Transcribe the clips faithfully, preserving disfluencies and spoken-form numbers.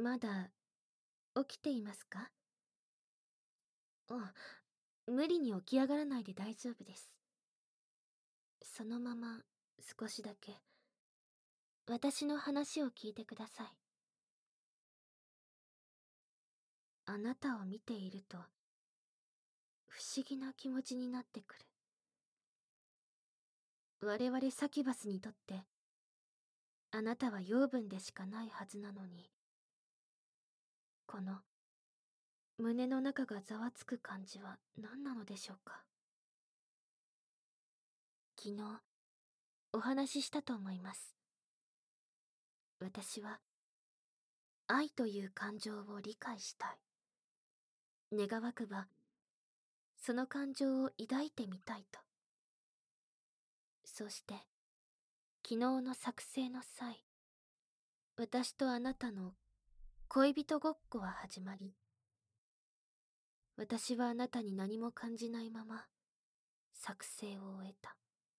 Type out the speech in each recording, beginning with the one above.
まだ起きていますか？あ、無理に起き上がらないで大丈夫です。そのまま少しだけ私の話を聞いてください。あなたを見ていると不思議な気持ちになってくる。我々サキバスにとってあなたは養分でしかないはずなのに、この胸の中がざわつく感じは何なのでしょうか。昨日お話ししたと思います。私は愛という感情を理解したい。願わくばその感情を抱いてみたいと。そして昨日の作成の際、私とあなたの恋人ごっこは始まり、私はあなたに何も感じないまま作成を終えた。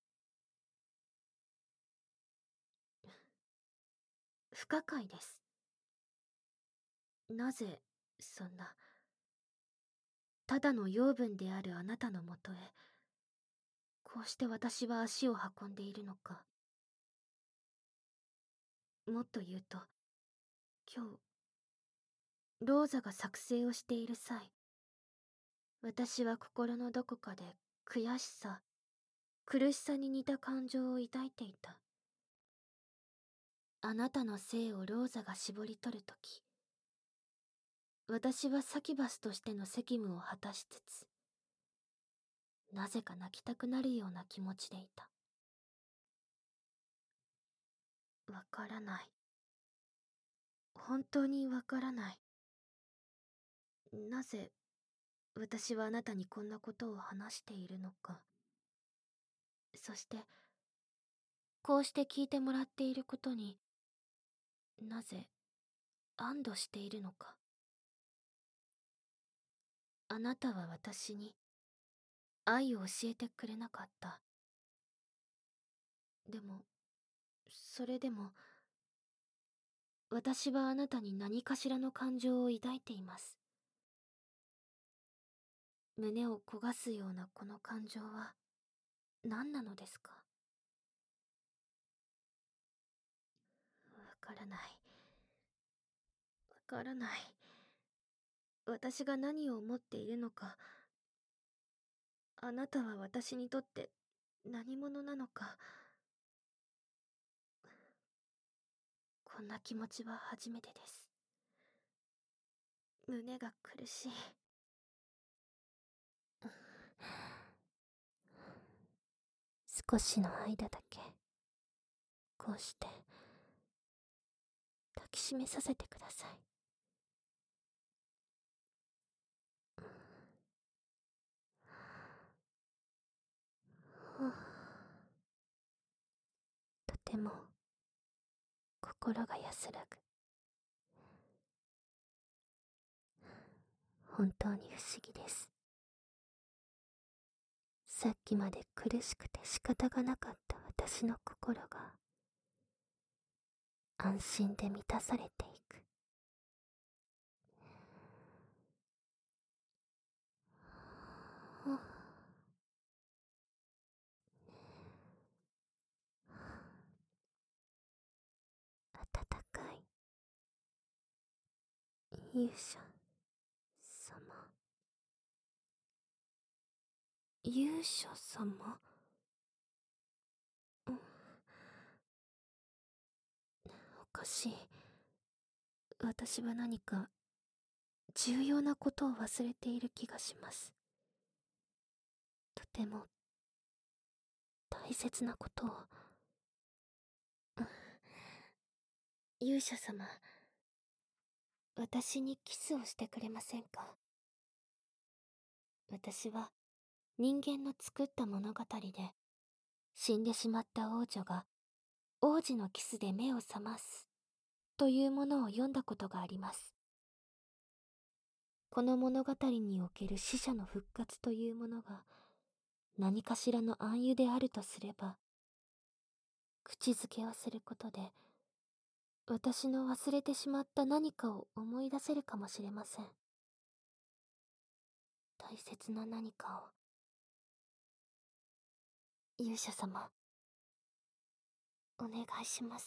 不可解です。なぜそんな、ただの養分であるあなたのもとへこうして私は足を運んでいるのか。もっと言うと、今日ローザが作成をしている際、私は心のどこかで悔しさ、苦しさに似た感情を抱いていた。あなたの性をローザが絞り取るとき、私はサキバスとしての責務を果たしつつ、なぜか泣きたくなるような気持ちでいた。わからない。本当にわからない。なぜ私はあなたにこんなことを話しているのか。そしてこうして聞いてもらっていることになぜ安堵しているのか。あなたは私に愛を教えてくれなかった。でもそれでも私はあなたに何かしらの感情を抱いています。胸を焦がすようなこの感情は何なのですか。わからない。わからない。私が何を思っているのか、あなたは私にとって何者なのか、こんな気持ちは初めてです。胸が苦しい。少しの間だけこうして抱きしめさせてください。とても心が安らぐ。本当に不思議です。さっきまで苦しくて仕方がなかった私の心が安心で満たされていく。温かい勇者様。勇者様。うん、おかしい。私は何か重要なことを忘れている気がします。とても大切なことを。勇者様、私にキスをしてくれませんか。私は人間の作った物語で死んでしまった王女が王子のキスで目を覚ますというものを読んだことがあります。この物語における死者の復活というものが何かしらの暗喩であるとすれば、口づけをすることで私の忘れてしまった何かを思い出せるかもしれません。大切な何かを。勇者様、お願いします。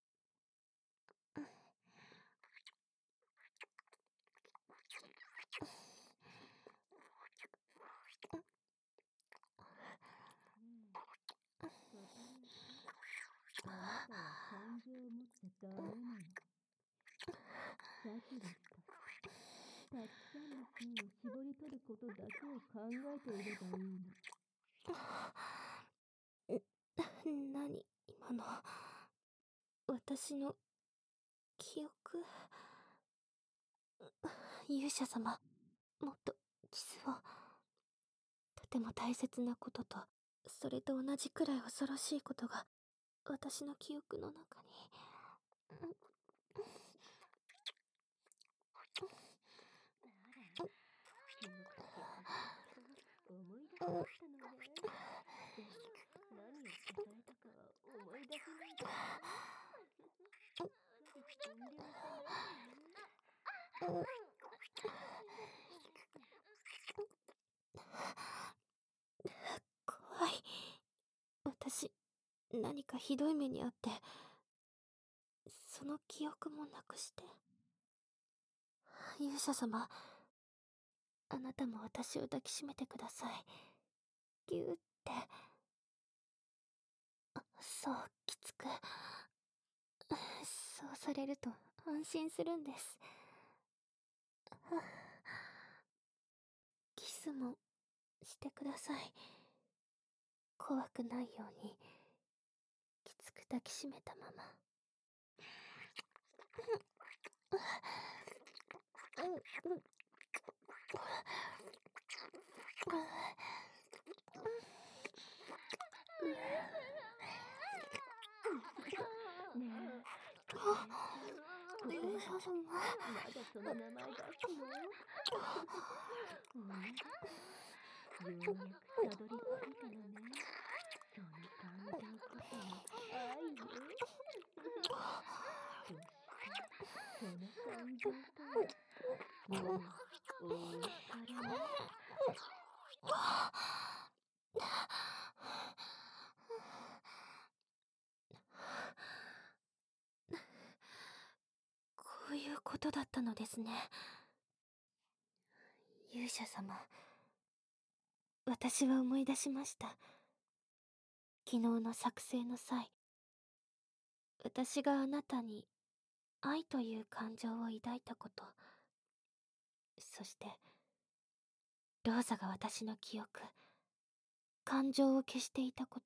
あなたは感情を持っちゃダメなの。サキですか。たくさんの線を絞り取ることだけを考えていればいいの。 何、今の。私の記憶。勇者様、もっとキスを。とても大切なことと、それと同じくらい恐ろしいことが私の記憶の中に。 思い出しましたのね。でも何をされたかは思い出せないですか。遠慮はしないでね。 怖い。私、何かひどい目にあって、その記憶もなくして。勇者様、あなたも私を抱きしめてください。ぎゅーって。そう、きつく。そうされると安心するんです。キスもしてください。怖くないように、きつく抱きしめたまま。 ねえ、 勇者様。 まだその名前出すの？お願い。ようやくたどり着いたのね。その感情こそが愛よ。そしてその感情とはもうお別れね。 こういうことだったのですね。勇者様、私は思い出しました。昨日の作成の際、私があなたに愛という感情を抱いたこと、そしてローザが私の記憶、感情を消していたこと。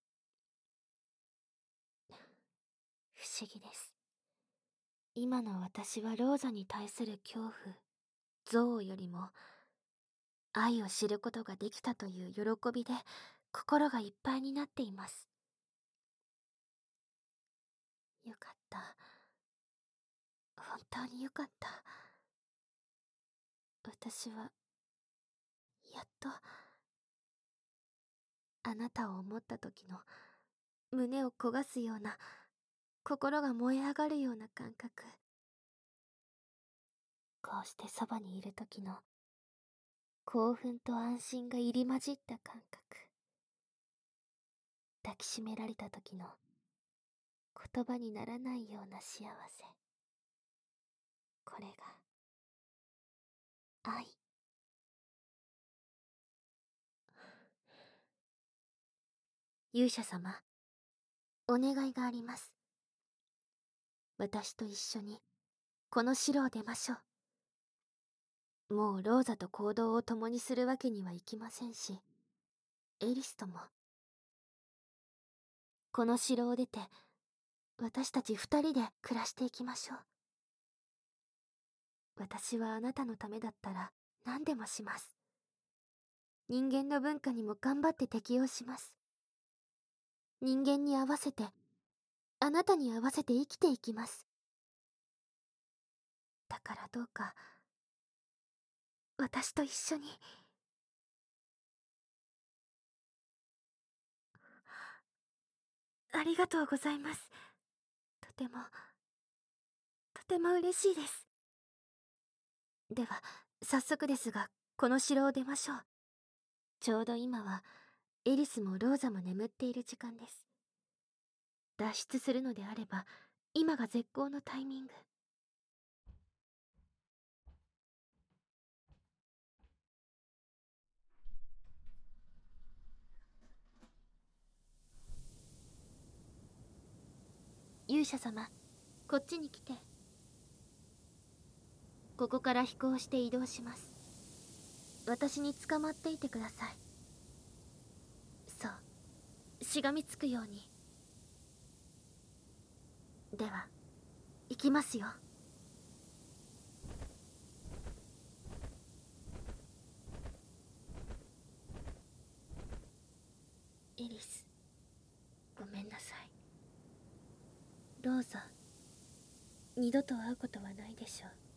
不思議です。今の私はローザに対する恐怖、憎悪よりも愛を知ることができたという喜びで心がいっぱいになっています。よかった。本当によかった。私は、やっと、あなたを思った時の、胸を焦がすような、心が燃え上がるような感覚。こうしてそばにいる時の、興奮と安心が入り混じった感覚。抱きしめられた時の、言葉にならないような幸せ。これが、愛。勇者様、お願いがあります。私と一緒に、この城を出ましょう。もうローザと行動を共にするわけにはいきませんし、エリスとも。この城を出て、私たち二人で暮らしていきましょう。私はあなたのためだったら何でもします。人間の文化にも頑張って適応します。人間に合わせて、あなたに合わせて生きていきます。だからどうか、私と一緒に。ありがとうございます。とてもても嬉しいです。では早速ですが、この城を出ましょう。ちょうど今はエリスもローザも眠っている時間です。脱出するのであれば今が絶好のタイミング。勇者様、こっちに来て。ここから飛行して移動します。私に捕まっていてください。そう、しがみつくように。では行きますよ。エリス、ごめんなさい。ローザ、二度と会うことはないでしょう。